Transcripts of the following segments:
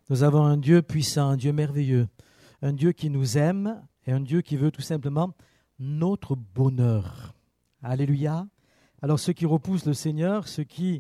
Nous avons un Dieu puissant, un Dieu merveilleux, un Dieu qui nous aime et un Dieu qui veut tout simplement notre bonheur. Alléluia. Alors ceux qui repoussent le Seigneur, ceux qui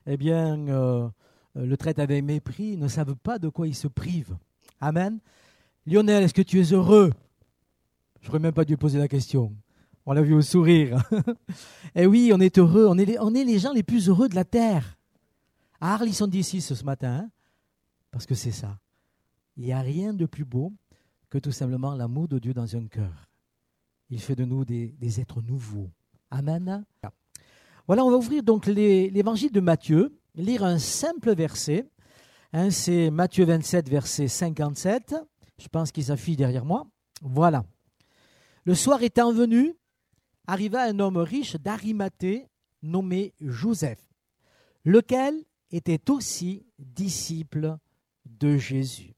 le traitent avec mépris, ne savent pas de quoi ils se privent. Amen. Lionel, est-ce que tu es heureux? Je n'aurais même pas dû poser la question. On l'a vu au sourire. Eh oui, on est heureux. On est les gens les plus heureux de la terre. À Arlisson d'ici ce matin, hein, parce que c'est ça. Il n'y a rien de plus beau que tout simplement l'amour de Dieu dans un cœur. Il fait de nous des êtres nouveaux. Amen. Voilà, on va ouvrir donc l'évangile de Matthieu, lire un simple verset. Hein, c'est Matthieu 27, verset 57. Je pense qu'il s'affiche derrière moi. Voilà. Le soir étant venu, arriva un homme riche d'Arimathée nommé Joseph, lequel était aussi disciple de Jésus.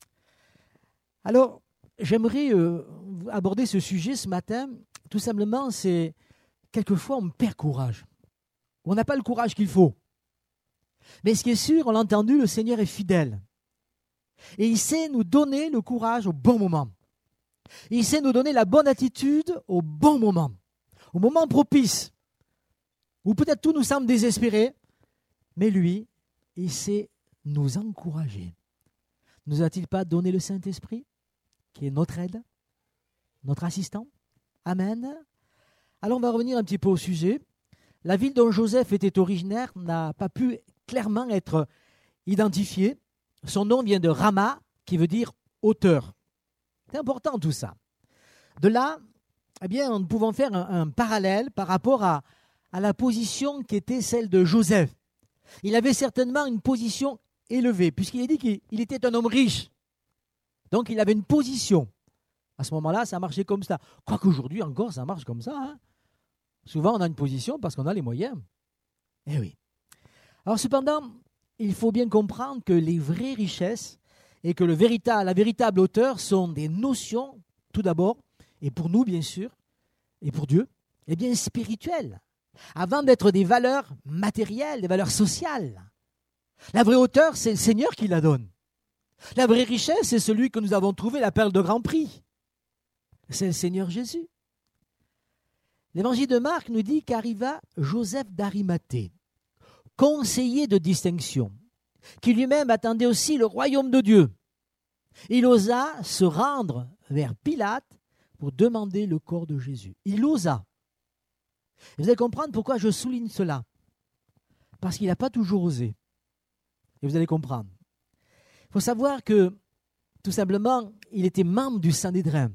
Alors, j'aimerais aborder ce sujet ce matin. Tout simplement, c'est quelquefois on perd courage. On n'a pas le courage qu'il faut. Mais ce qui est sûr, on l'a entendu, le Seigneur est fidèle. Et il sait nous donner le courage au bon moment. Il sait nous donner la bonne attitude au bon moment propice, où peut-être tout nous semble désespéré, mais lui, il sait nous encourager. Nous a-t-il pas donné le Saint-Esprit, qui est notre aide, notre assistant? Amen. Alors on va revenir un petit peu au sujet. La ville dont Joseph était originaire n'a pas pu clairement être identifiée. Son nom vient de Rama, qui veut dire hauteur. C'est important tout ça. De là, nous pouvons faire un parallèle par rapport à la position qui était celle de Joseph. Il avait certainement une position élevée, puisqu'il est dit qu'il était un homme riche. Donc il avait une position. À ce moment-là, ça marchait comme ça. Quoique aujourd'hui encore, ça marche comme ça. Hein. Souvent, on a une position parce qu'on a les moyens. Eh oui. Alors cependant, il faut bien comprendre que les vraies richesses et que la véritable hauteur sont des notions, tout d'abord, et pour nous bien sûr, et pour Dieu, spirituelles, avant d'être des valeurs matérielles, des valeurs sociales. La vraie hauteur, c'est le Seigneur qui la donne. La vraie richesse, c'est celui que nous avons trouvé, la perle de grand prix. C'est le Seigneur Jésus. L'évangile de Marc nous dit qu'arriva Joseph d'Arimathée, conseiller de distinction, qui lui-même attendait aussi le royaume de Dieu. Il osa se rendre vers Pilate pour demander le corps de Jésus. Il osa. Et vous allez comprendre pourquoi je souligne cela. Parce qu'il n'a pas toujours osé. Et vous allez comprendre. Il faut savoir que, tout simplement, il était membre du Sanhédrin.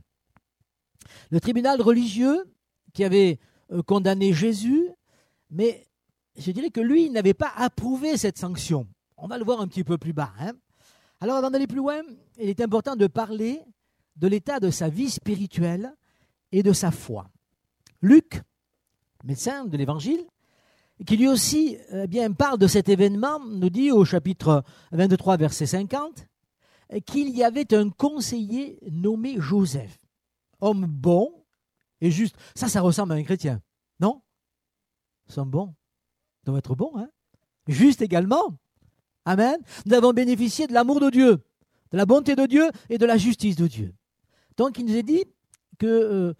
Le tribunal religieux qui avait condamné Jésus, mais je dirais que lui, il n'avait pas approuvé cette sanction. On va le voir un petit peu plus bas. Hein. Alors, avant d'aller plus loin, il est important de parler de l'état de sa vie spirituelle et de sa foi. Luc, médecin de l'Évangile, qui lui aussi parle de cet événement, nous dit au chapitre 23, verset 50, qu'il y avait un conseiller nommé Joseph, homme bon et juste. Ça ressemble à un chrétien, non? Nous sommes bons, nous devons être bons, hein? Juste également. Amen. Nous avons bénéficié de l'amour de Dieu, de la bonté de Dieu et de la justice de Dieu. Donc il nous est dit que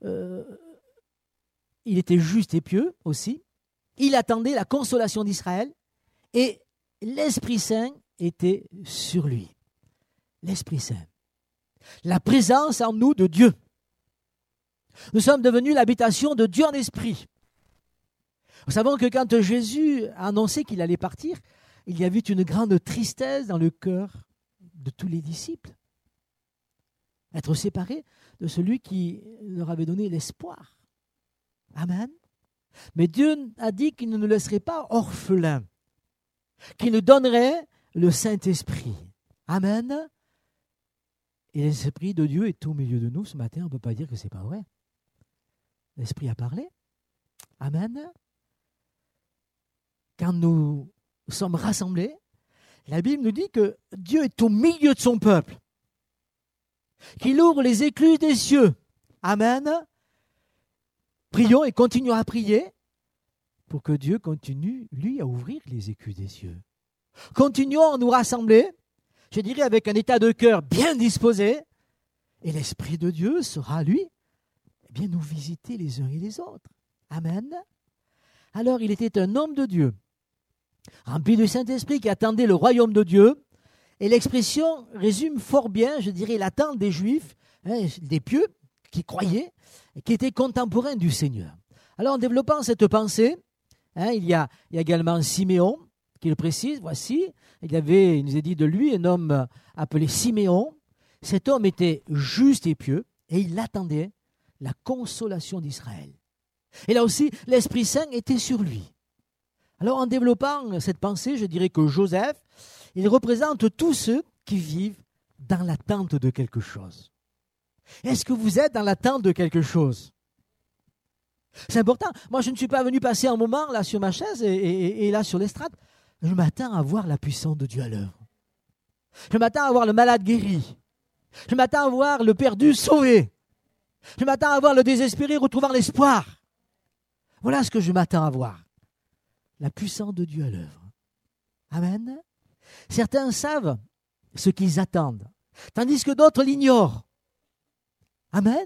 il était juste et pieux aussi. Il attendait la consolation d'Israël et l'Esprit Saint était sur lui. L'Esprit Saint. La présence en nous de Dieu. Nous sommes devenus l'habitation de Dieu en esprit. Nous savons que quand Jésus a annoncé qu'il allait partir, il y avait une grande tristesse dans le cœur de tous les disciples. Être séparés de celui qui leur avait donné l'espoir. Amen. Mais Dieu a dit qu'il ne nous laisserait pas orphelins, qu'il nous donnerait le Saint-Esprit. Amen. Et l'Esprit de Dieu est au milieu de nous ce matin, on ne peut pas dire que ce n'est pas vrai. L'Esprit a parlé. Amen. Quand nous sommes rassemblés, la Bible nous dit que Dieu est au milieu de son peuple, qu'il ouvre les écluses des cieux. Amen. Prions et continuons à prier pour que Dieu continue, lui, à ouvrir les écluses des cieux. Continuons à nous rassembler, je dirais avec un état de cœur bien disposé, et l'Esprit de Dieu sera, lui, eh bien, nous visiter les uns et les autres. Amen. Alors, il était un homme de Dieu, rempli du Saint-Esprit qui attendait le royaume de Dieu. Et l'expression résume fort bien, je dirais, l'attente des Juifs, des pieux qui croyaient, et qui étaient contemporains du Seigneur. Alors, en développant cette pensée, il y a également Siméon, qui le précise, voici, il nous est dit de lui, un homme appelé Siméon. Cet homme était juste et pieux, et il attendait la consolation d'Israël. Et là aussi, l'Esprit Saint était sur lui. Alors, en développant cette pensée, je dirais que Joseph, il représente tous ceux qui vivent dans l'attente de quelque chose. Est-ce que vous êtes dans l'attente de quelque chose? C'est important. Moi, je ne suis pas venu passer un moment là sur ma chaise et là sur l'estrade. Je m'attends à voir la puissance de Dieu à l'œuvre. Je m'attends à voir le malade guéri. Je m'attends à voir le perdu sauvé. Je m'attends à voir le désespéré retrouvant l'espoir. Voilà ce que je m'attends à voir. La puissance de Dieu à l'œuvre. Amen. Certains savent ce qu'ils attendent, tandis que d'autres l'ignorent. Amen.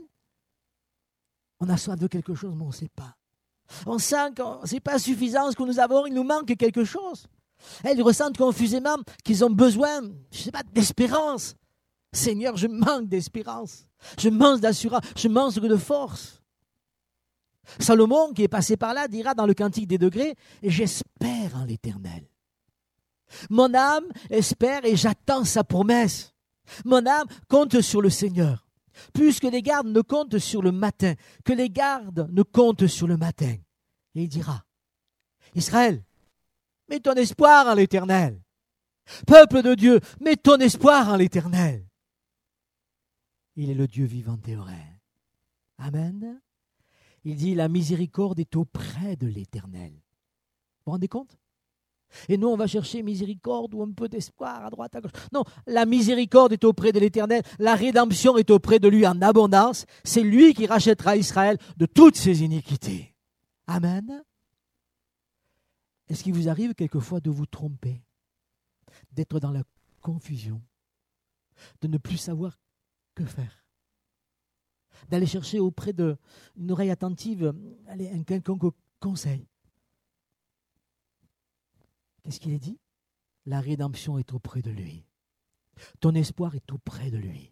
On a soif de quelque chose, mais on ne sait pas. On sent que ce n'est pas suffisant ce que nous avons, il nous manque quelque chose. Ils ressentent confusément qu'ils ont besoin, je ne sais pas, d'espérance. Seigneur, je manque d'espérance. Je manque d'assurance, je manque de force. Salomon, qui est passé par là, dira dans le Cantique des degrés, « J'espère en l'Éternel. Mon âme espère et j'attends sa promesse. Mon âme compte sur le Seigneur. Plus que les gardes ne comptent sur le matin, que les gardes ne comptent sur le matin. » Et il dira, « Israël, mets ton espoir en l'Éternel. Peuple de Dieu, mets ton espoir en l'Éternel. Il est le Dieu vivant et vrai. » Amen. Il dit, la miséricorde est auprès de l'Éternel. Vous vous rendez compte? Et nous, on va chercher miséricorde ou un peu d'espoir à droite, à gauche. Non, la miséricorde est auprès de l'Éternel. La rédemption est auprès de lui en abondance. C'est lui qui rachètera Israël de toutes ses iniquités. Amen. Est-ce qu'il vous arrive quelquefois de vous tromper, d'être dans la confusion, de ne plus savoir que faire, d'aller chercher auprès d'une oreille attentive un quelconque conseil? Qu'est-ce qu'il est dit? La rédemption est auprès de lui. Ton espoir est auprès de lui.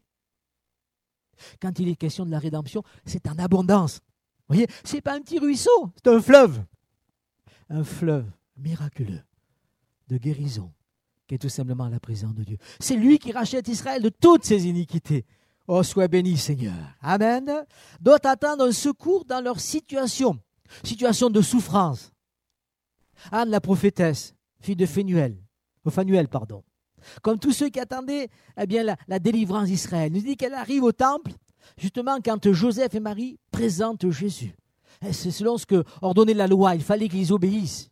Quand il est question de la rédemption, c'est en abondance. Vous voyez, ce n'est pas un petit ruisseau, c'est un fleuve. Un fleuve miraculeux de guérison qui est tout simplement la présence de Dieu. C'est lui qui rachète Israël de toutes ses iniquités. Oh, sois béni, Seigneur. Amen. D'autres attendent un secours dans leur situation de souffrance. Anne, la prophétesse, fille de Phanuel, comme tous ceux qui attendaient la délivrance d'Israël. Il nous dit qu'elle arrive au temple, justement quand Joseph et Marie présentent Jésus. C'est selon ce que ordonnait la loi, il fallait qu'ils obéissent.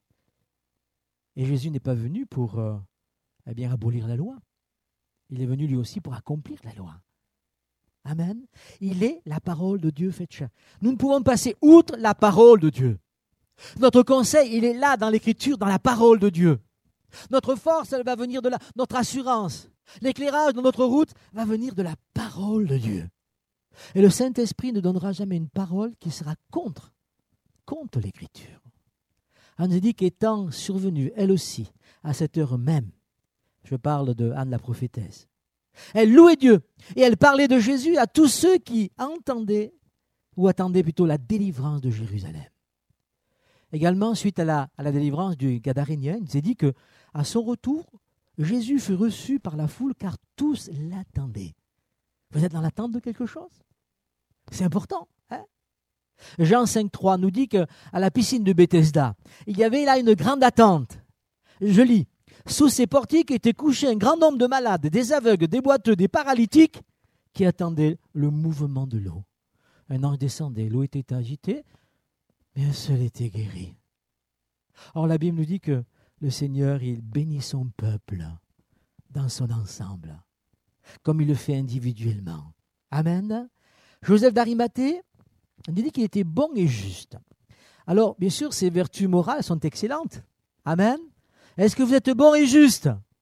Et Jésus n'est pas venu pour abolir la loi. Il est venu lui aussi pour accomplir la loi. Amen. Il est la parole de Dieu faite chair. Nous ne pouvons passer outre la parole de Dieu. Notre conseil, il est là dans l'Écriture, dans la parole de Dieu. Notre force, elle va venir de là. Notre assurance, l'éclairage de notre route va venir de la parole de Dieu. Et le Saint-Esprit ne donnera jamais une parole qui sera contre l'Écriture. On nous dit qu'étant survenue, elle aussi, à cette heure même, je parle de Anne la prophétesse, elle louait Dieu et elle parlait de Jésus à tous ceux qui attendaient plutôt la délivrance de Jérusalem. Également, suite à la délivrance du Gadarénien, il nous est dit qu'à son retour, Jésus fut reçu par la foule car tous l'attendaient. Vous êtes dans l'attente de quelque chose? C'est important. Hein? Jean 5,3 nous dit qu'à la piscine de Bethesda, il y avait là une grande attente. Je lis. Sous ces portiques étaient couchés un grand nombre de malades, des aveugles, des boiteux, des paralytiques, qui attendaient le mouvement de l'eau. Un ange descendait, l'eau était agitée, mais un seul était guéri. Or, la Bible nous dit que le Seigneur, il bénit son peuple dans son ensemble, comme il le fait individuellement. Amen. Joseph d'Arimathée, on dit qu'il était bon et juste. Alors, bien sûr, ses vertus morales sont excellentes. Amen. Est-ce que vous êtes bon et juste?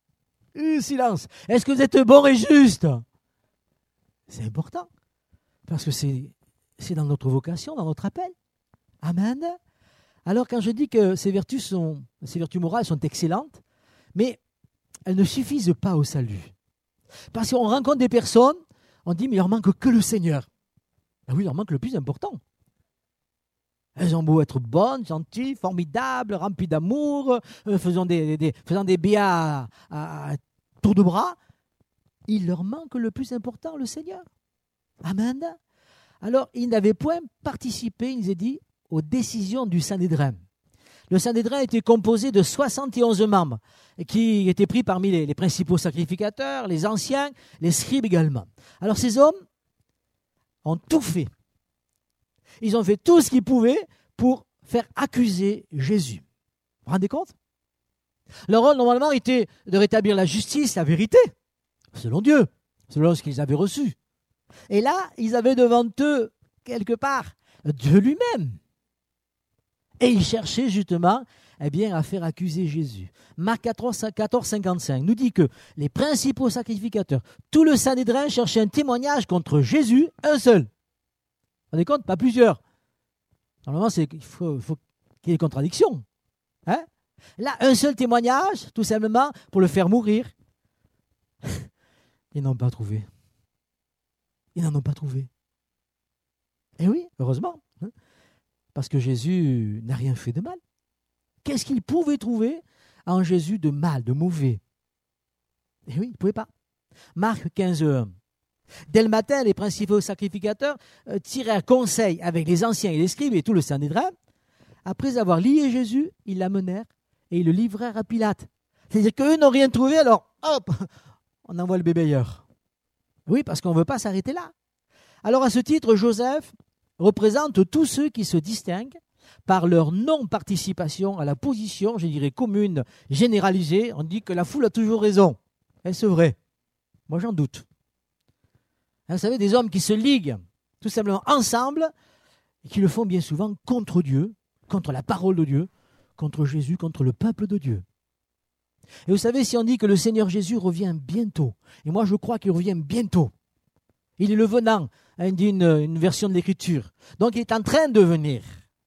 Silence. Est-ce que vous êtes bon et juste? C'est important. Parce que c'est dans notre vocation, dans notre appel. Amen. Alors quand je dis que ces vertus morales sont excellentes, mais elles ne suffisent pas au salut. Parce qu'on rencontre des personnes, on dit mais il leur manque que le Seigneur. Ben oui, il leur manque le plus important. Elles ont beau être bonnes, gentilles, formidables, remplies d'amour, faisant des biens à tour de bras. Il leur manque le plus important, le Seigneur. Amen. Alors, ils n'avaient point participé, il nous est dit, aux décisions du Sanhédrin. Le Sanhédrin était composé de 71 membres qui étaient pris parmi les principaux sacrificateurs, les anciens, les scribes également. Alors, ces hommes ont tout fait. Ils ont fait tout ce qu'ils pouvaient pour faire accuser Jésus. Vous vous rendez compte? Leur rôle, normalement, était de rétablir la justice, la vérité, selon Dieu, selon ce qu'ils avaient reçu. Et là, ils avaient devant eux, quelque part, Dieu lui-même. Et ils cherchaient justement à faire accuser Jésus. Marc 14, 55 nous dit que les principaux sacrificateurs, tout le Sanhédrin cherchait un témoignage contre Jésus, un seul. Vous vous rendez compte? Pas plusieurs. Normalement, il faut qu'il y ait une contradiction. Hein? Là, un seul témoignage, tout simplement, pour le faire mourir. Ils n'en ont pas trouvé. Ils n'en ont pas trouvé. Et oui, heureusement. Hein? Parce que Jésus n'a rien fait de mal. Qu'est-ce qu'ils pouvaient trouver en Jésus de mal, de mauvais? Et oui, ils ne pouvaient pas. Marc 15, 1. Dès le matin, les principaux sacrificateurs tirèrent conseil avec les anciens et les scribes et tout le Sanhédrin. Après avoir lié Jésus, ils l'amenèrent et ils le livrèrent à Pilate. C'est-à-dire qu'eux n'ont rien trouvé, alors hop, on envoie le bébé ailleurs. Oui, parce qu'on ne veut pas s'arrêter là. Alors à ce titre, Joseph représente tous ceux qui se distinguent par leur non-participation à la position, je dirais, commune, généralisée. On dit que la foule a toujours raison. Est-ce vrai? Moi, j'en doute. Vous savez, des hommes qui se liguent tout simplement ensemble et qui le font bien souvent contre Dieu, contre la parole de Dieu, contre Jésus, contre le peuple de Dieu. Et vous savez, si on dit que le Seigneur Jésus revient bientôt, et moi je crois qu'il revient bientôt, il est le venant, dit une version de l'Écriture, donc il est en train de venir.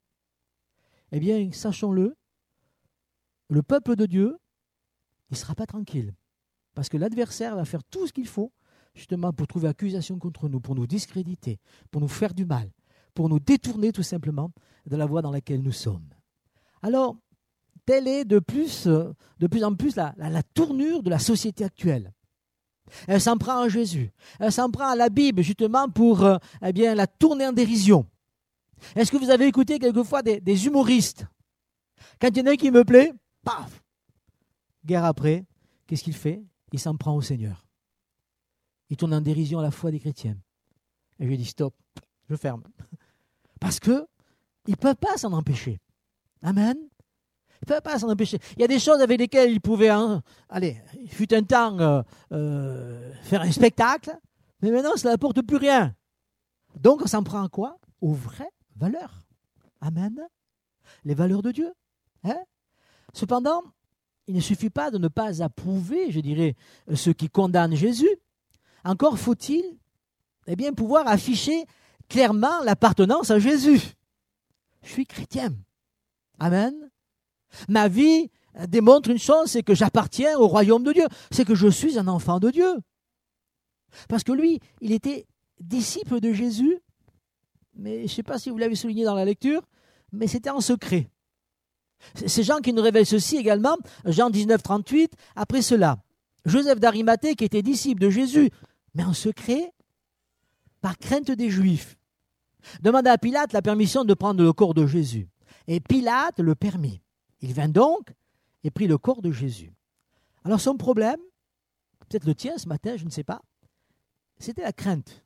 Eh bien, sachons-le, le peuple de Dieu, il ne sera pas tranquille, parce que l'adversaire va faire tout ce qu'il faut justement pour trouver accusation contre nous, pour nous discréditer, pour nous faire du mal, pour nous détourner tout simplement de la voie dans laquelle nous sommes. Alors, telle est de plus en plus la tournure de la société actuelle. Elle s'en prend à Jésus, elle s'en prend à la Bible justement pour la tourner en dérision. Est-ce que vous avez écouté quelquefois des humoristes? Quand il y en a un qui me plaît, paf, guerre après, qu'est-ce qu'il fait? Il s'en prend au Seigneur. Il tourne en dérision à la foi des chrétiens. Et je lui dis stop, je ferme. Parce qu'ils ne peuvent pas s'en empêcher. Amen. Ils ne peuvent pas s'en empêcher. Il y a des choses avec lesquelles ils pouvaient, il fut un temps, faire un spectacle, mais maintenant, ça n'apporte plus rien. Donc, on s'en prend à quoi? Aux vraies valeurs. Amen. Les valeurs de Dieu. Hein? Cependant, il ne suffit pas de ne pas approuver, je dirais, ceux qui condamnent Jésus. Encore faut-il pouvoir afficher clairement l'appartenance à Jésus. Je suis chrétien. Amen. Ma vie démontre une chose, c'est que j'appartiens au royaume de Dieu. C'est que je suis un enfant de Dieu. Parce que lui, il était disciple de Jésus, mais je ne sais pas si vous l'avez souligné dans la lecture, mais c'était en secret. C'est Jean qui nous révèle ceci également, Jean 19, 38, après cela. Joseph d'Arimathée, qui était disciple de Jésus, mais en secret, par crainte des Juifs, demanda à Pilate la permission de prendre le corps de Jésus. Et Pilate le permit. Il vint donc et prit le corps de Jésus. Alors son problème, peut-être le tien ce matin, je ne sais pas, c'était la crainte.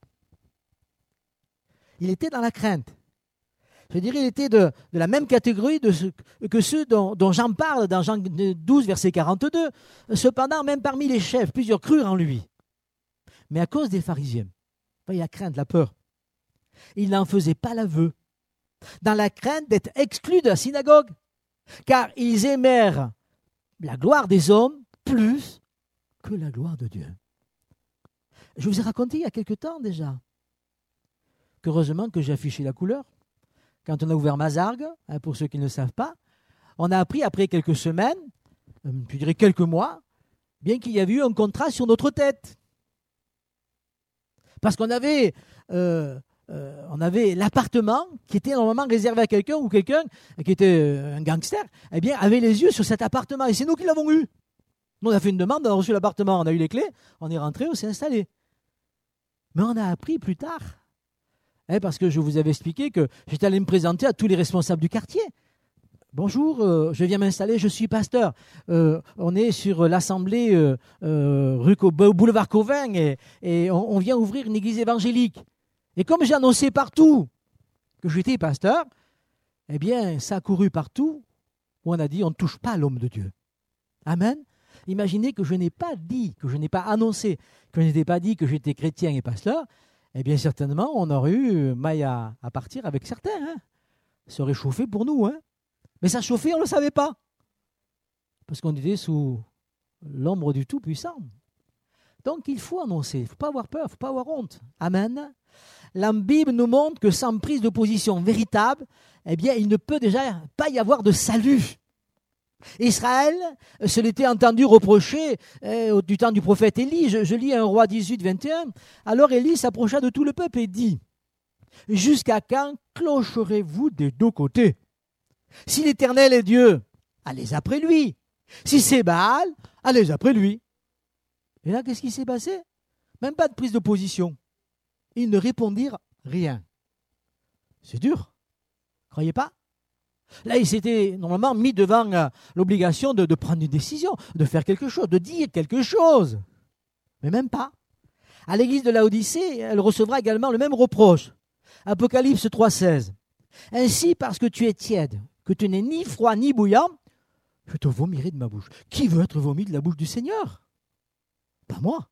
Il était dans la crainte. Je dirais, il était de la même catégorie que ceux dont Jean parle dans Jean 12, verset 42. Cependant, même parmi les chefs, plusieurs crurent en lui. Mais à cause des pharisiens, il a crainte, la peur. Il n'en faisait pas l'aveu, dans la crainte d'être exclus de la synagogue, car ils aimèrent la gloire des hommes plus que la gloire de Dieu. Je vous ai raconté il y a quelque temps déjà qu'heureusement que j'ai affiché la couleur. Quand on a ouvert Mazargues, pour ceux qui ne le savent pas, on a appris après quelques semaines, je dirais quelques mois, bien qu'il y avait eu un contrat sur notre tête. Parce qu'on avait l'appartement qui était normalement réservé à quelqu'un ou quelqu'un qui était un gangster, eh bien, avait les yeux sur cet appartement. Et c'est nous qui l'avons eu. Nous, on a fait une demande, on a reçu l'appartement, on a eu les clés, on est rentré, on s'est installé. Mais on a appris plus tard, parce que je vous avais expliqué que j'étais allé me présenter à tous les responsables du quartier. Bonjour, je viens m'installer, je suis pasteur. On est sur l'assemblée boulevard Cauvin et on vient ouvrir une église évangélique. Et comme j'ai annoncé partout que j'étais pasteur, eh bien, ça a couru partout où on a dit on ne touche pas à l'homme de Dieu. Amen. Imaginez que je n'ai pas dit, que je n'ai pas annoncé, que je n'ai pas dit que j'étais chrétien et pasteur, eh bien certainement on aurait eu maille à partir avec certains. Ça aurait chauffé pour nous. Mais ça chauffait, on ne le savait pas. Parce qu'on était sous l'ombre du Tout-Puissant. Donc il faut annoncer, il ne faut pas avoir peur, il ne faut pas avoir honte. Amen. La Bible nous montre que sans prise de position véritable, eh bien il ne peut déjà pas y avoir de salut. Israël se l'était entendu reprocher du temps du prophète Élie. Je lis 1 Roi 18, 21. Alors Élie s'approcha de tout le peuple et dit « Jusqu'à quand clocherez-vous des deux côtés ? Si l'Éternel est Dieu, allez après lui. Si c'est Baal, allez après lui. » Et là, qu'est-ce qui s'est passé ? Même pas de prise de position. Ils ne répondirent rien. C'est dur. Croyez pas ? Là, ils s'étaient normalement mis devant l'obligation de prendre une décision, de faire quelque chose, de dire quelque chose. Mais même pas. À l'église de Laodicée, elle recevra également le même reproche. Apocalypse 3,16. Ainsi, parce que tu es tiède, que tu n'es ni froid ni bouillant, je te vomirai de ma bouche. Qui veut être vomi de la bouche du Seigneur ? Pas moi.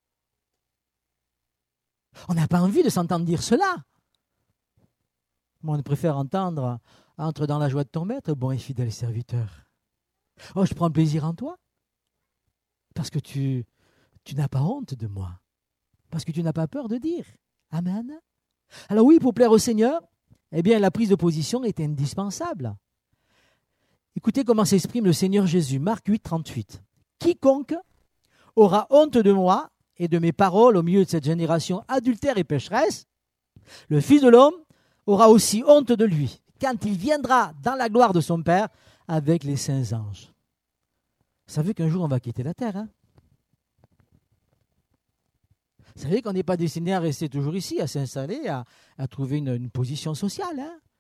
On n'a pas envie de s'entendre dire cela. Moi, on préfère entendre « Entre dans la joie de ton maître, bon et fidèle serviteur. » Oh, je prends plaisir en toi. Parce que tu n'as pas honte de moi. Parce que tu n'as pas peur de dire. Amen. Alors oui, pour plaire au Seigneur, eh bien, la prise de position est indispensable. Écoutez comment s'exprime le Seigneur Jésus. Marc 8, 38. « Quiconque aura honte de moi et de mes paroles au milieu de cette génération adultère et pécheresse, le Fils de l'homme aura aussi honte de lui, quand il viendra dans la gloire de son Père avec les saints anges. » Vous savez qu'un jour on va quitter la terre. Vous savez qu'on n'est pas destiné à rester toujours ici, à s'installer, à trouver une position sociale.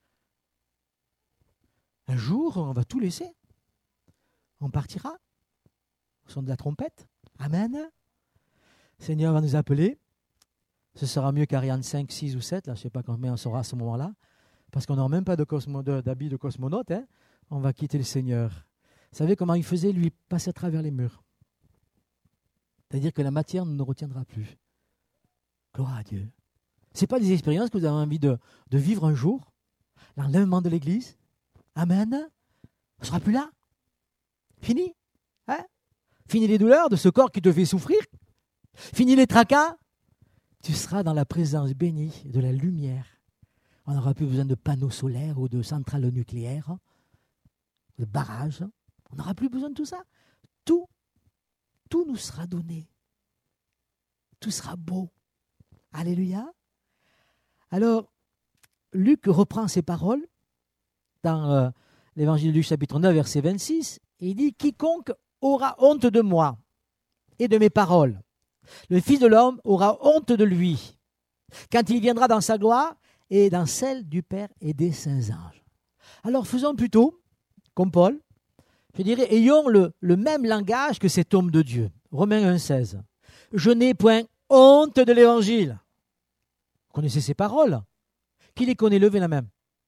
Un jour, on va tout laisser. On partira au son de la trompette. Amen. Le Seigneur va nous appeler. Ce sera mieux qu'Ariane 5, 6 ou 7. Là, je ne sais pas combien on sera à ce moment-là. Parce qu'on n'aura même pas d'habit de cosmonaute. On va quitter le Seigneur. Vous savez comment il faisait, lui, passer à travers les murs. C'est-à-dire que la matière ne nous retiendra plus. Gloire à Dieu. Ce n'est pas des expériences que vous avez envie de vivre un jour. L'enlèvement de l'Église. Amen. On ne sera plus là. Fini. Fini les douleurs de ce corps qui te fait souffrir. Fini les tracas. Tu seras dans la présence bénie de la lumière. On n'aura plus besoin de panneaux solaires ou de centrales nucléaires, de barrages. On n'aura plus besoin de tout ça. Tout nous sera donné. Tout sera beau. Alléluia. Alors, Luc reprend ces paroles dans l'évangile du chapitre 9, verset 26. Et il dit « Quiconque aura honte de moi et de mes paroles, le Fils de l'homme aura honte de lui, quand il viendra dans sa gloire et dans celle du Père et des saints anges. » Alors faisons plutôt, comme Paul, je dirais, ayons le même langage que cet homme de Dieu. Romains 1,16. « Je n'ai point honte de l'évangile. » Vous connaissez ces paroles? Qui les connaît? Levez la main.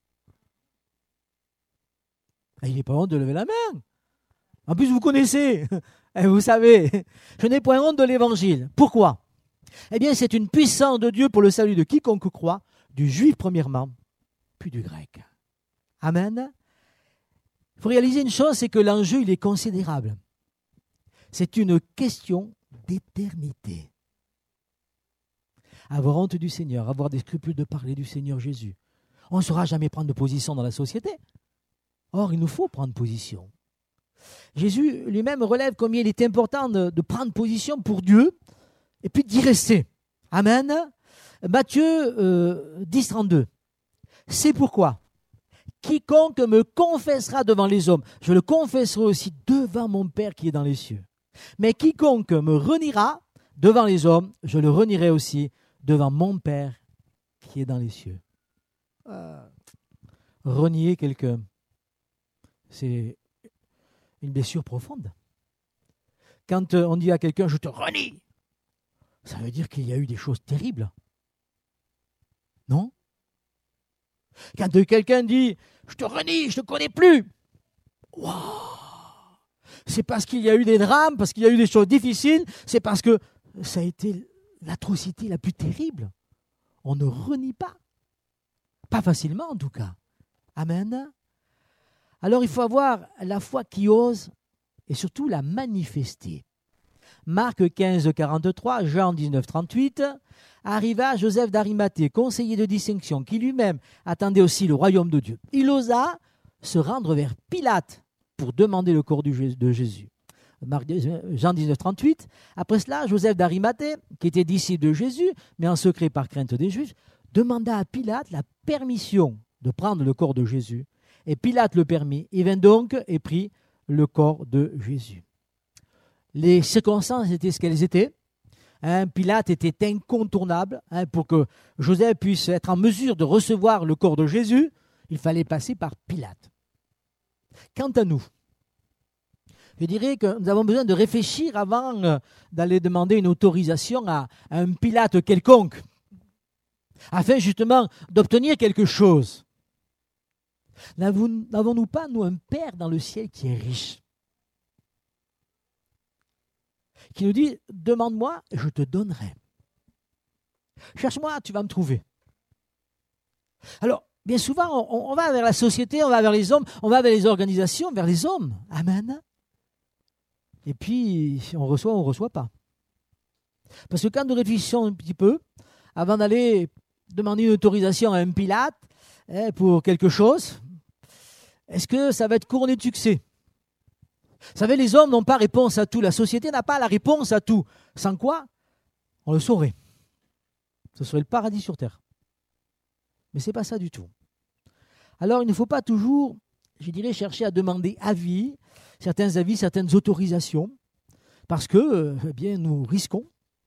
Il n'est pas honte de lever la main. En plus, vous connaissez. Vous savez, je n'ai point honte de l'évangile. Pourquoi? Eh bien, c'est une puissance de Dieu pour le salut de quiconque croit, du juif premièrement, puis du grec. Amen. Il faut réaliser une chose, c'est que l'enjeu, il est considérable. C'est une question d'éternité. Avoir honte du Seigneur, avoir des scrupules de parler du Seigneur Jésus. On ne saura jamais prendre de position dans la société. Or, il nous faut prendre position. Jésus lui-même relève combien il est important de prendre position pour Dieu et puis d'y rester. Amen. Matthieu 10, 32. C'est pourquoi quiconque me confessera devant les hommes, je le confesserai aussi devant mon Père qui est dans les cieux. Mais quiconque me reniera devant les hommes, je le renierai aussi devant mon Père qui est dans les cieux. Renier quelqu'un, c'est une blessure profonde. Quand on dit à quelqu'un « je te renie », ça veut dire qu'il y a eu des choses terribles. Non? Quand quelqu'un dit « je te renie, je ne te connais plus », wow, c'est parce qu'il y a eu des drames, parce qu'il y a eu des choses difficiles, c'est parce que ça a été l'atrocité la plus terrible. On ne renie pas. Pas facilement en tout cas. Amen. Alors il faut avoir la foi qui ose et surtout la manifester. Marc 15, 43, Jean 19, 38, arriva Joseph d'Arimathée, conseiller de distinction, qui lui-même attendait aussi le royaume de Dieu. Il osa se rendre vers Pilate pour demander le corps de Jésus. Jean 19, 38. Après cela, Joseph d'Arimathée, qui était disciple de Jésus, mais en secret par crainte des Juifs, demanda à Pilate la permission de prendre le corps de Jésus. Et Pilate le permit. Il vint donc et prit le corps de Jésus. Les circonstances étaient ce qu'elles étaient. Pilate était incontournable. Pour que Joseph puisse être en mesure de recevoir le corps de Jésus, il fallait passer par Pilate. Quant à nous, je dirais que nous avons besoin de réfléchir avant d'aller demander une autorisation à un Pilate quelconque, afin justement d'obtenir quelque chose. N'avons-nous pas, nous, un Père dans le ciel qui est riche, qui nous dit « Demande-moi, je te donnerai. Cherche-moi, tu vas me trouver. » Alors, bien souvent, on va vers la société, on va vers les hommes, on va vers les organisations, vers les hommes. Amen. Et puis, on reçoit ou on ne reçoit pas. Parce que quand nous réfléchissons un petit peu, avant d'aller demander une autorisation à un Pilate pour quelque chose, est-ce que ça va être couronné de succès? Vous savez, les hommes n'ont pas réponse à tout. La société n'a pas la réponse à tout. Sans quoi, on le saurait. Ce serait le paradis sur terre. Mais ce n'est pas ça du tout. Alors, il ne faut pas toujours, je dirais, chercher à demander certains avis, certaines autorisations, parce que, eh bien, nous risquons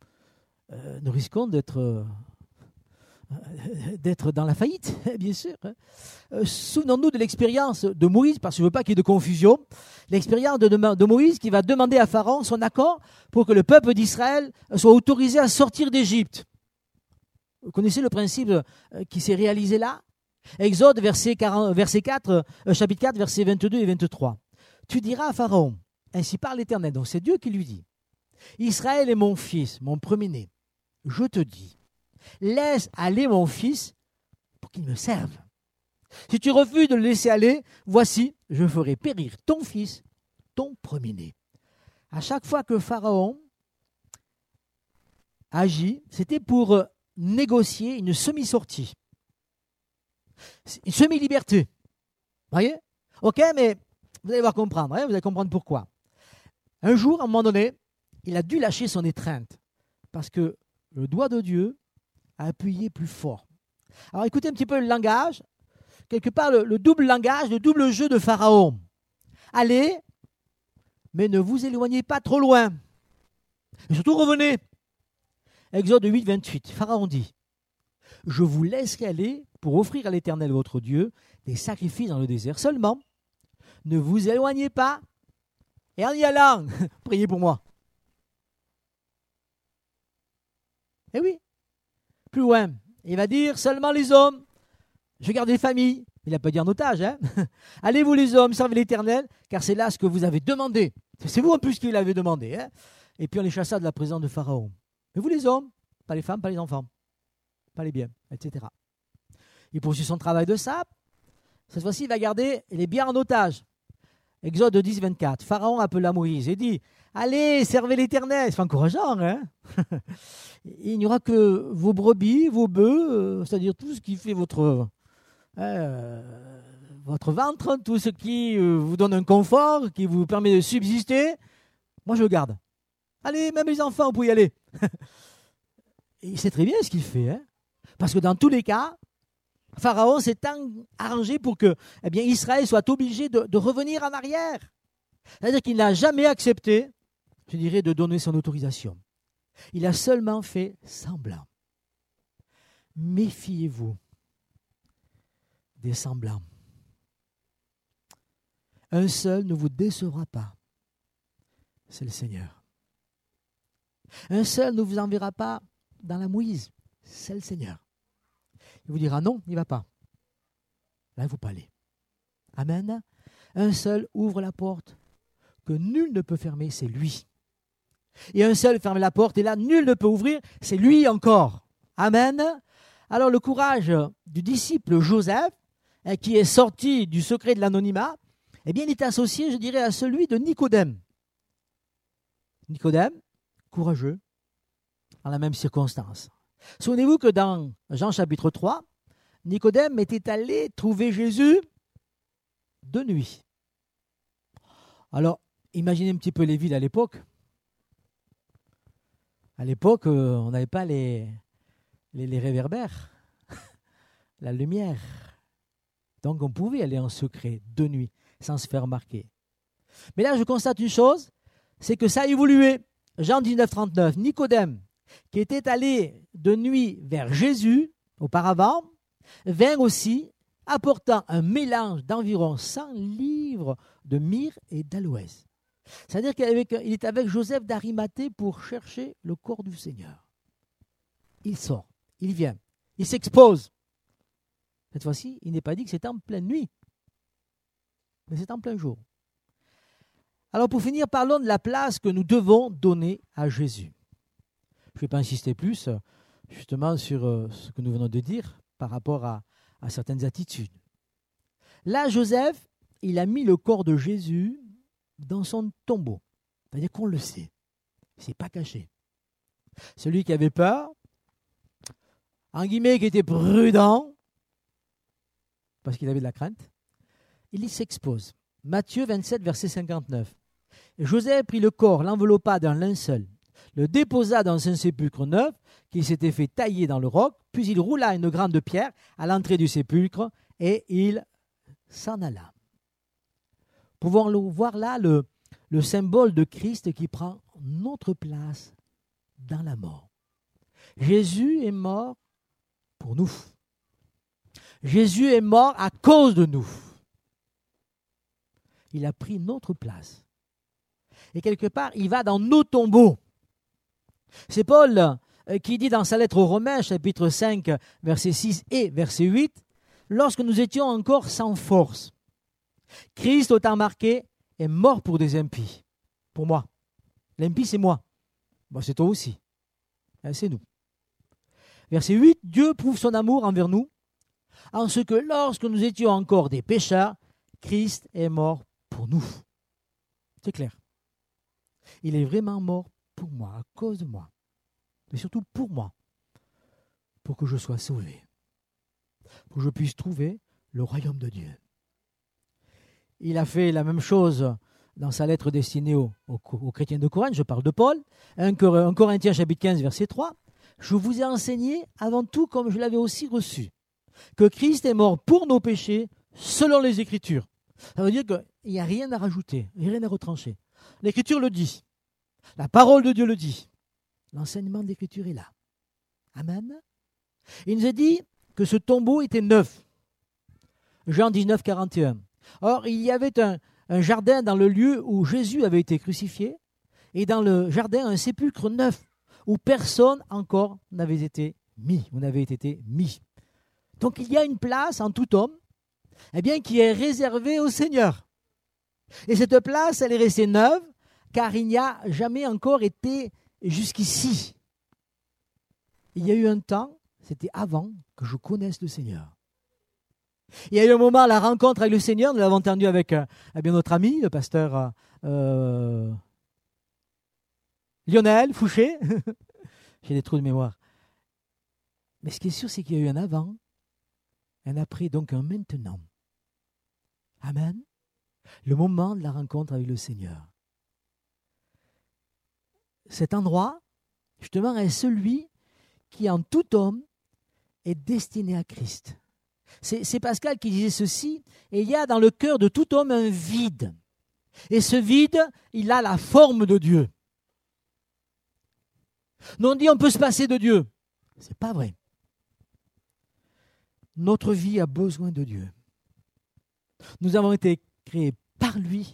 d'être dans la faillite, bien sûr. Souvenons-nous de l'expérience de Moïse, parce que je ne veux pas qu'il y ait de confusion, l'expérience de Moïse qui va demander à Pharaon son accord pour que le peuple d'Israël soit autorisé à sortir d'Égypte. Vous connaissez le principe qui s'est réalisé là? Exode chapitre 4, versets 22 et 23. Tu diras à Pharaon, ainsi parle l'Éternel, donc c'est Dieu qui lui dit, Israël est mon fils, mon premier-né. Je te dis, laisse aller mon fils pour qu'il me serve. Si tu refuses de le laisser aller, voici, je ferai périr ton fils, ton premier-né. À chaque fois que Pharaon agit, c'était pour négocier une semi-sortie, une semi-liberté. Vous voyez? Ok, mais vous allez voir comprendre, vous allez comprendre pourquoi. Un jour, à un moment donné, il a dû lâcher son étreinte parce que le doigt de Dieu a appuyé plus fort. Alors écoutez un petit peu le langage, quelque part le double langage, le double jeu de Pharaon. Allez, mais ne vous éloignez pas trop loin. Et surtout revenez. Exode 8, 28, Pharaon dit, je vous laisserai aller pour offrir à l'Éternel votre Dieu des sacrifices dans le désert. Seulement, ne vous éloignez pas et en y allant, priez pour moi. Eh oui, plus loin, il va dire seulement les hommes, je garde les familles. Il n'a pas dit en otage. Allez vous les hommes, servez l'Éternel, car c'est là ce que vous avez demandé. C'est vous en plus qui l'avez demandé. Et puis on les chassa de la présence de Pharaon. Mais vous les hommes, pas les femmes, pas les enfants, pas les biens, etc. Il poursuit son travail de sape. Cette fois-ci, il va garder les biens en otage. Exode 10, 24. Pharaon appela Moïse et dit, allez, servez l'Éternel. C'est encourageant, hein. Il n'y aura que vos brebis, vos bœufs, c'est-à-dire tout ce qui fait votre ventre, tout ce qui vous donne un confort, qui vous permet de subsister. Moi, je le garde. Allez, même les enfants, vous pouvez y aller. Et c'est très bien ce qu'il fait, hein. Parce que dans tous les cas, Pharaon s'est arrangé pour que Israël soit obligé de revenir en arrière. C'est-à-dire qu'il n'a jamais accepté, je dirais, de donner son autorisation. Il a seulement fait semblant. Méfiez-vous des semblants. Un seul ne vous décevra pas. C'est le Seigneur. Un seul ne vous enverra pas dans la mouise. C'est le Seigneur. Il vous dira non, il ne va pas. Là, il ne faut pas aller. Amen. Un seul ouvre la porte que nul ne peut fermer, c'est lui. Et un seul ferme la porte et là, nul ne peut ouvrir, c'est lui encore. Amen. Alors le courage du disciple Joseph, qui est sorti du secret de l'anonymat, il est associé, je dirais, à celui de Nicodème. Nicodème, courageux, en la même circonstance. Souvenez-vous que dans Jean chapitre 3, Nicodème était allé trouver Jésus de nuit. Alors, imaginez un petit peu les villes à l'époque. À l'époque, on n'avait pas les réverbères, la lumière. Donc, on pouvait aller en secret de nuit, sans se faire remarquer. Mais là, je constate une chose, c'est que ça a évolué. Jean 19, 39, Nicodème, qui était allé de nuit vers Jésus, auparavant, vint aussi apportant un mélange d'environ 100 livres de myrrhe et d'aloès. C'est-à-dire qu'il est avec Joseph d'Arimathée pour chercher le corps du Seigneur. Il sort, il vient, il s'expose. Cette fois-ci, il n'est pas dit que c'est en pleine nuit, mais c'est en plein jour. Alors pour finir, parlons de la place que nous devons donner à Jésus. Je ne vais pas insister plus justement sur ce que nous venons de dire par rapport à certaines attitudes. Là, Joseph, il a mis le corps de Jésus dans son tombeau. C'est-à-dire qu'on le sait. Il ne s'est pas caché. Celui qui avait peur, en guillemets, qui était prudent, parce qu'il avait de la crainte, il s'expose. Matthieu 27, verset 59. Joseph prit le corps, l'enveloppa d'un linceul, le déposa dans un sépulcre neuf qui s'était fait tailler dans le roc, puis il roula une grande pierre à l'entrée du sépulcre et il s'en alla. Pouvons voir là le symbole de Christ qui prend notre place dans la mort. Jésus est mort pour nous. Jésus est mort à cause de nous. Il a pris notre place. Et quelque part, il va dans nos tombeaux. C'est Paul qui dit dans sa lettre aux Romains, chapitre 5, verset 6 et verset 8, « Lorsque nous étions encore sans force, Christ, au temps marqué, est mort pour des impies. » Pour moi. L'impie, c'est moi. Bon, c'est toi aussi. C'est nous. Verset 8, « Dieu prouve son amour envers nous, en ce que lorsque nous étions encore des pécheurs, Christ est mort pour nous. » C'est clair. Il est vraiment mort pour moi, à cause de moi. Mais surtout pour moi. Pour que je sois sauvé. Pour que je puisse trouver le royaume de Dieu. Il a fait la même chose dans sa lettre destinée aux chrétiens de Corinthe. Je parle de Paul. 1 Corinthiens chapitre 15, verset 3. « Je vous ai enseigné avant tout comme je l'avais aussi reçu, que Christ est mort pour nos péchés selon les Écritures. » Ça veut dire qu'il n'y a rien à rajouter, rien à retrancher. L'Écriture le dit. La parole de Dieu le dit. L'enseignement de l'Écriture est là. Amen. Il nous a dit que ce tombeau était neuf. Jean 19, 41. Or, il y avait un jardin dans le lieu où Jésus avait été crucifié, et dans le jardin, un sépulcre neuf, où personne encore n'avait été mis. Donc, il y a une place en tout homme qui est réservée au Seigneur. Et cette place, elle est restée neuve, car il n'y a jamais encore été jusqu'ici. Il y a eu un temps, c'était avant que je connaisse le Seigneur. Il y a eu un moment, la rencontre avec le Seigneur, nous l'avons entendu avec notre ami, le pasteur Lionel Fouché. J'ai des trous de mémoire. Mais ce qui est sûr, c'est qu'il y a eu un avant, un après, donc un maintenant. Amen. Le moment de la rencontre avec le Seigneur. Cet endroit, justement, est celui qui, en tout homme, est destiné à Christ. C'est Pascal qui disait ceci, et il y a dans le cœur de tout homme un vide. Et ce vide, il a la forme de Dieu. Nous on dit on peut se passer de Dieu. Ce n'est pas vrai. Notre vie a besoin de Dieu. Nous avons été créés par lui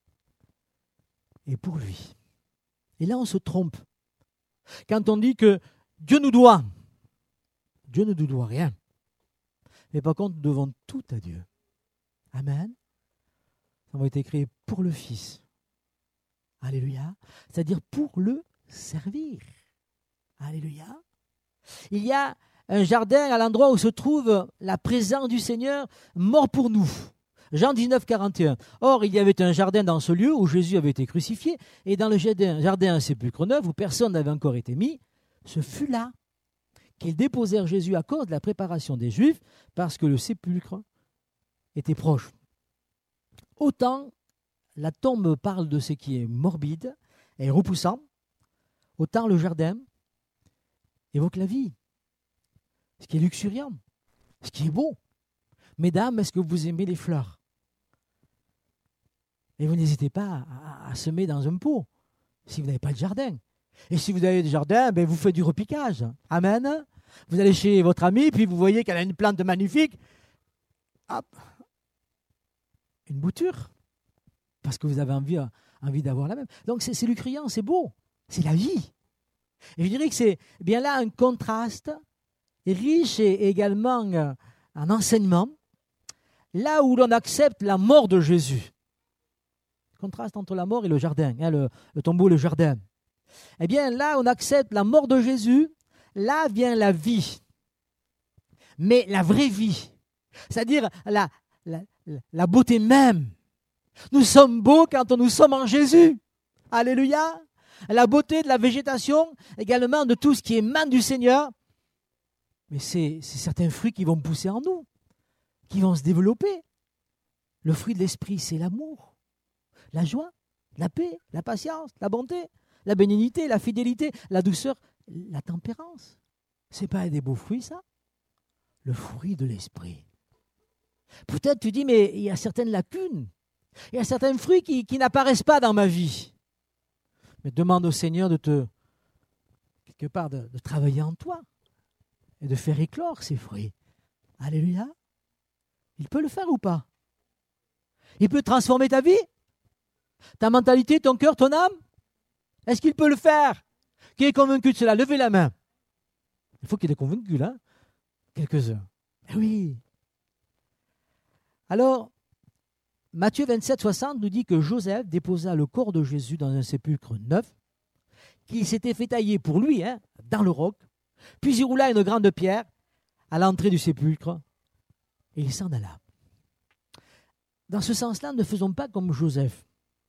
et pour lui. Et là, on se trompe. Quand on dit que Dieu nous doit rien. Mais par contre, nous devons tout à Dieu. Amen. Nous avons été créés pour le Fils. Alléluia. C'est-à-dire pour le servir. Alléluia. Il y a un jardin à l'endroit où se trouve la présence du Seigneur, mort pour nous. Jean 19, 41. Or, il y avait un jardin dans ce lieu où Jésus avait été crucifié, et dans le jardin un sépulcre neuf où personne n'avait encore été mis. Ce fut là qu'ils déposèrent Jésus à cause de la préparation des Juifs, parce que le sépulcre était proche. Autant la tombe parle de ce qui est morbide et repoussant, autant le jardin évoque la vie, ce qui est luxuriant, ce qui est beau. Mesdames, est-ce que vous aimez les fleurs? Et vous n'hésitez pas à semer dans un pot, si vous n'avez pas de jardin. Et si vous avez du jardin, ben vous faites du repiquage. Amen. Vous allez chez votre amie, puis vous voyez qu'elle a une plante magnifique. Hop, une bouture. Parce que vous avez envie d'avoir la même. Donc c'est luxuriant, c'est beau. C'est la vie. Et je dirais que c'est bien là un contraste riche et également un enseignement. Là où l'on accepte la mort de Jésus. Contraste entre la mort et le jardin, le tombeau et le jardin. Eh bien, là, on accepte la mort de Jésus, là vient la vie. Mais la vraie vie, c'est-à-dire la beauté même. Nous sommes beaux quand nous sommes en Jésus. Alléluia. La beauté de la végétation, également de tout ce qui émane du Seigneur. Mais c'est certains fruits qui vont pousser en nous, qui vont se développer. Le fruit de l'esprit, c'est l'amour, la joie, la paix, la patience, la bonté, la bénignité, la fidélité, la douceur, la tempérance. Ce n'est pas des beaux fruits, ça? Le fruit de l'esprit. Peut-être tu dis, mais il y a certaines lacunes. Il y a certains fruits qui n'apparaissent pas dans ma vie. Mais demande au Seigneur quelque part, de travailler en toi et de faire éclore ces fruits. Alléluia. Il peut le faire ou pas? Il peut transformer ta vie, ta mentalité, ton cœur, ton âme. Est-ce qu'il peut le faire? Qui est convaincu de cela? Levez la main. Il faut qu'il ait convaincu, là. Quelques-uns. Eh oui. Alors, Matthieu 27, 60 nous dit que Joseph déposa le corps de Jésus dans un sépulcre neuf, qu'il s'était fait tailler pour lui, dans le roc, puis il roula une grande pierre à l'entrée du sépulcre, et il s'en alla. Dans ce sens-là, ne faisons pas comme Joseph.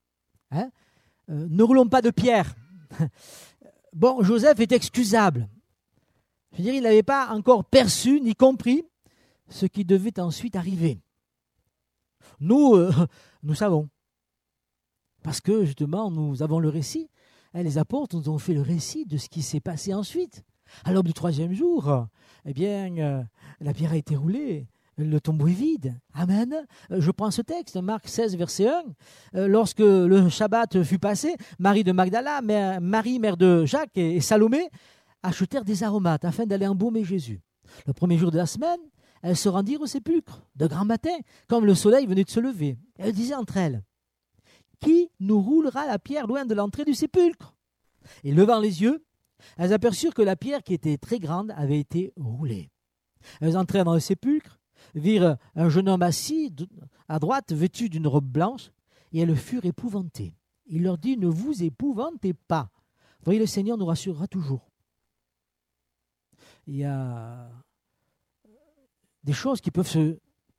Ne roulons pas de pierre. Bon, Joseph est excusable. Je veux dire, il n'avait pas encore perçu ni compris ce qui devait ensuite arriver. Nous savons. Parce que, justement, nous avons le récit. Les apôtres nous ont fait le récit de ce qui s'est passé ensuite. À l'aube du 3e jour, eh bien, la pierre a été roulée. Le tombeau est vide. Amen. Je prends ce texte, Marc 16, verset 1. Lorsque le Shabbat fut passé, Marie de Magdala, Marie, mère de Jacques et Salomé, achetèrent des aromates afin d'aller embaumer Jésus. Le premier jour de la semaine, elles se rendirent au sépulcre, de grand matin, comme le soleil venait de se lever. Elles disaient entre elles, « Qui nous roulera la pierre loin de l'entrée du sépulcre ?» Et levant les yeux, elles aperçurent que la pierre qui était très grande avait été roulée. Elles entrèrent dans le sépulcre, virent un jeune homme assis à droite, vêtu d'une robe blanche, et elles furent épouvantées. Il leur dit, « Ne vous épouvantez pas. » Voyez, le Seigneur nous rassurera toujours. Il y a des choses qui peuvent se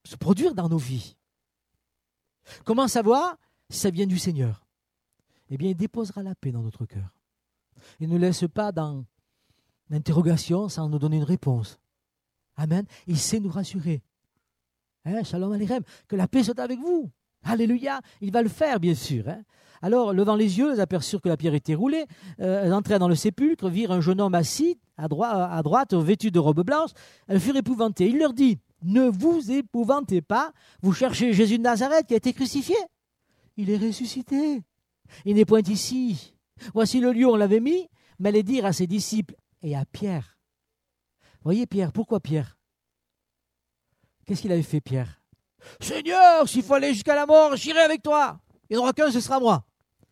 se produire dans nos vies. Comment savoir si ça vient du Seigneur? Eh bien, il déposera la paix dans notre cœur. Il ne laisse pas dans l'interrogation sans nous donner une réponse. Amen. Il sait nous rassurer. Shalom Aleichem, que la paix soit avec vous. Alléluia. Il va le faire, bien sûr. Alors, levant les yeux, elles aperçurent que la pierre était roulée. Elles entrèrent dans le sépulcre, virent un jeune homme assis à droite, vêtu de robe blanche. Elles furent épouvantées. Il leur dit, ne vous épouvantez pas, vous cherchez Jésus de Nazareth qui a été crucifié. Il est ressuscité. Il n'est point ici. Voici le lieu où on l'avait mis, mais allez dire à ses disciples et à Pierre. Voyez Pierre, pourquoi Pierre? Qu'est-ce qu'il avait fait Pierre? Seigneur, s'il faut aller jusqu'à la mort, j'irai avec toi. Il n'y en aura qu'un, ce sera moi.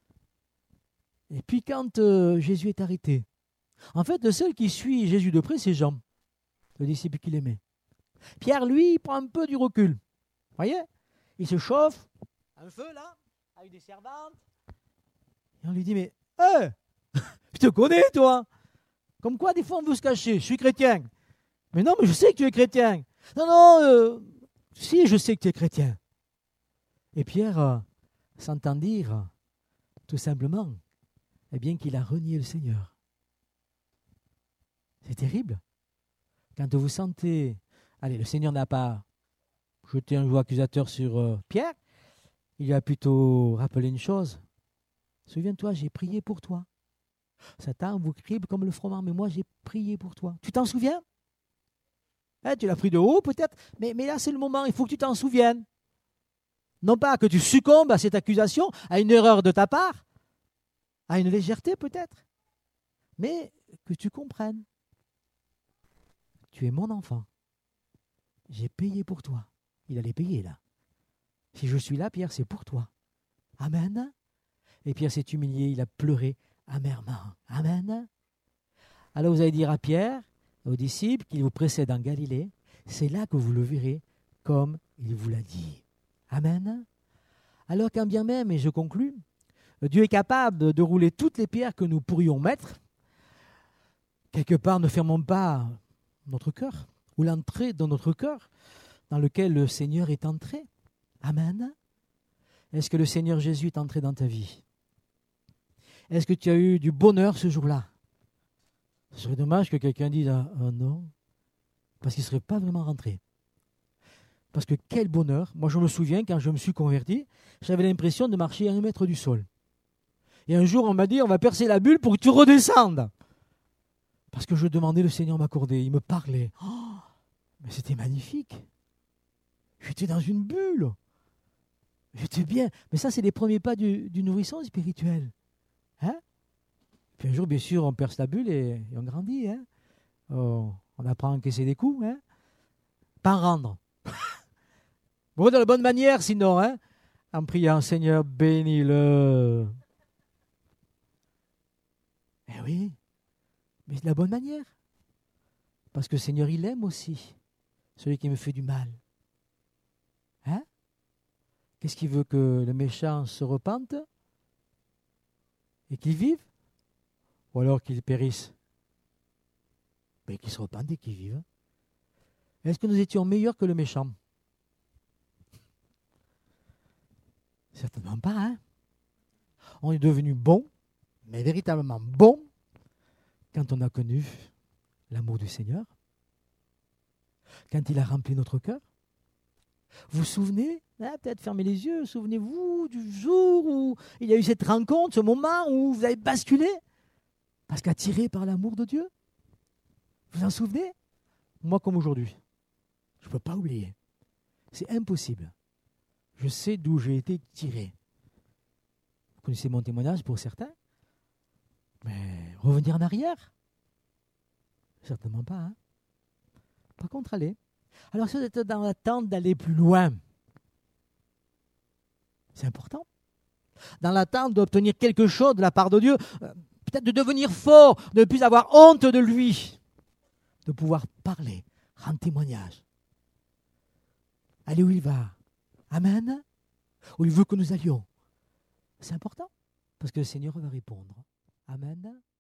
Et puis quand Jésus est arrêté, en fait, le seul qui suit Jésus de près, c'est Jean, le disciple qu'il aimait. Pierre, lui, il prend un peu du recul. Voyez? Il se chauffe, un feu là, avec des servantes. Et on lui dit, mais, je te connais, toi. Comme quoi, des fois, on veut se cacher. Je suis chrétien. Mais non, mais je sais que tu es chrétien. Non, si, je sais que tu es chrétien. Et Pierre s'entend dire, tout simplement, eh bien qu'il a renié le Seigneur. C'est terrible. Quand vous sentez, allez, le Seigneur n'a pas jeté un joug accusateur sur Pierre, il lui a plutôt rappelé une chose. Souviens-toi, j'ai prié pour toi. Satan vous crible comme le froment, mais moi j'ai prié pour toi. Tu t'en souviens? Tu l'as pris de haut peut-être, mais là c'est le moment, il faut que tu t'en souviennes. Non pas que tu succombes à cette accusation, à une erreur de ta part, à une légèreté peut-être, mais que tu comprennes. Tu es mon enfant. J'ai payé pour toi. Il allait payer là. Si je suis là, Pierre, c'est pour toi. Amen. Et Pierre s'est humilié, il a pleuré amèrement. Amen. Alors vous allez dire à Pierre, aux disciples, qu'il vous précède en Galilée, c'est là que vous le verrez comme il vous l'a dit. Amen. Alors quand bien même, et je conclus, Dieu est capable de rouler toutes les pierres que nous pourrions mettre. Quelque part, ne fermons pas notre cœur, ou l'entrée dans notre cœur, dans lequel le Seigneur est entré. Amen. Est-ce que le Seigneur Jésus est entré dans ta vie? Est-ce que tu as eu du bonheur ce jour-là? Ce serait dommage que quelqu'un dise « Ah non », parce qu'il ne serait pas vraiment rentré. Parce que quel bonheur. Moi, je me souviens, quand je me suis converti, j'avais l'impression de marcher à 1 mètre du sol. Et un jour, on m'a dit « On va percer la bulle pour que tu redescendes ». Parce que je demandais, le Seigneur m'accordait, il me parlait. Oh, mais c'était magnifique. J'étais dans une bulle. J'étais bien. Mais ça, c'est les premiers pas du nourrisson spirituel. Hein? Puis un jour, bien sûr, on perce la bulle et on grandit. Hein? Oh, on apprend à encaisser des coups. Hein? Pas en rendre. Bon, de la bonne manière, sinon. Hein? En priant, Seigneur, bénis-le. Eh oui, mais de la bonne manière. Parce que le Seigneur, il aime aussi celui qui me fait du mal. Hein? Qu'est-ce qu'il veut, que le méchant se repente et qu'il vive? Ou alors qu'il périsse? Mais qu'il se repente et qu'il vive. Est-ce que nous étions meilleurs que le méchant? Certainement pas. Hein? On est devenu bon, mais véritablement bon, quand on a connu l'amour du Seigneur, quand il a rempli notre cœur. Vous vous souvenez, hein, peut-être fermez les yeux, souvenez-vous du jour où il y a eu cette rencontre, ce moment où vous avez basculé, parce qu'attiré par l'amour de Dieu. Vous vous en souvenez? Moi comme aujourd'hui. Je ne peux pas oublier. C'est impossible. Je sais d'où j'ai été tiré. Vous connaissez mon témoignage pour certains, mais revenir en arrière? Certainement pas. Hein? Par contre, allez. Alors, si vous êtes dans l'attente d'aller plus loin, c'est important. Dans l'attente d'obtenir quelque chose de la part de Dieu, peut-être de devenir fort, de ne plus avoir honte de lui, de pouvoir parler, rendre témoignage. Allez où il va. Amen. Où il veut que nous allions. C'est important, parce que le Seigneur va répondre. Amen.